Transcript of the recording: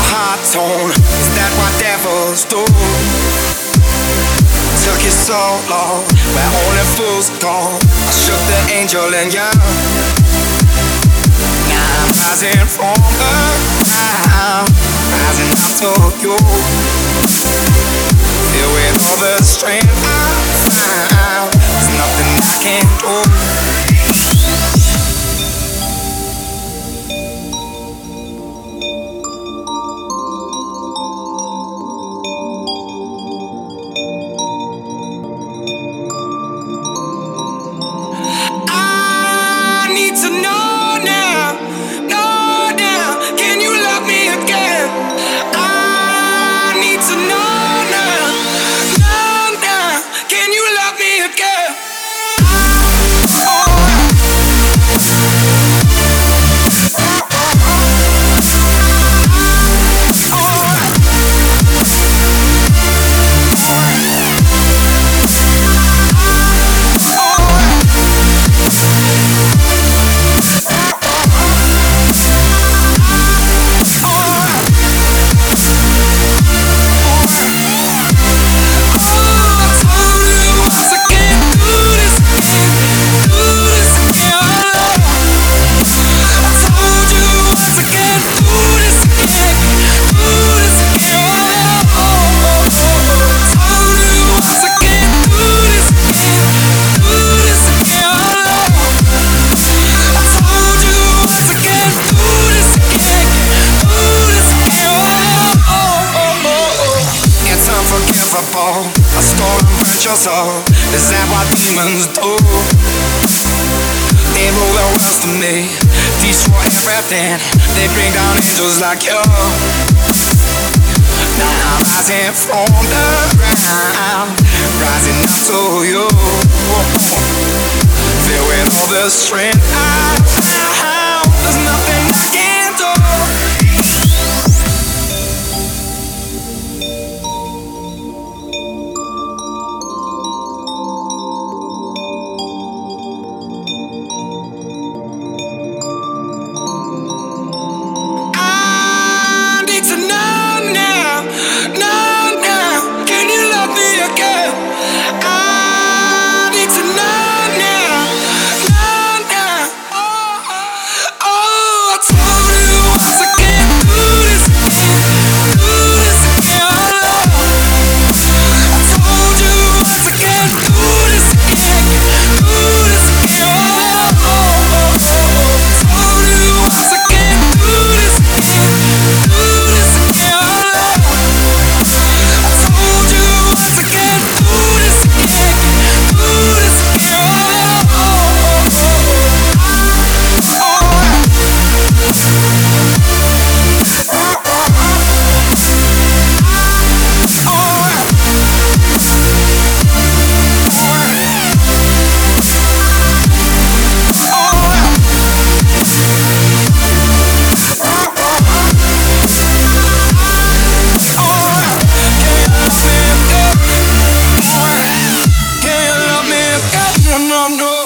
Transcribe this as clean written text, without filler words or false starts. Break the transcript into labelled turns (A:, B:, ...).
A: heart tone, is that what devils do? Took you so long, where only fools go. I shook the angel in you. Now I'm rising from the ground, rising up to you. Filled with all the strength I found, there's nothing I can't do. I stole and burnt your soul. Is that what demons do? They rule the world for me, destroy everything. They bring down angels like you. Now I'm rising from the ground, rising up to you. Filled with all the strength I found, there's nothing I can't do.
B: No.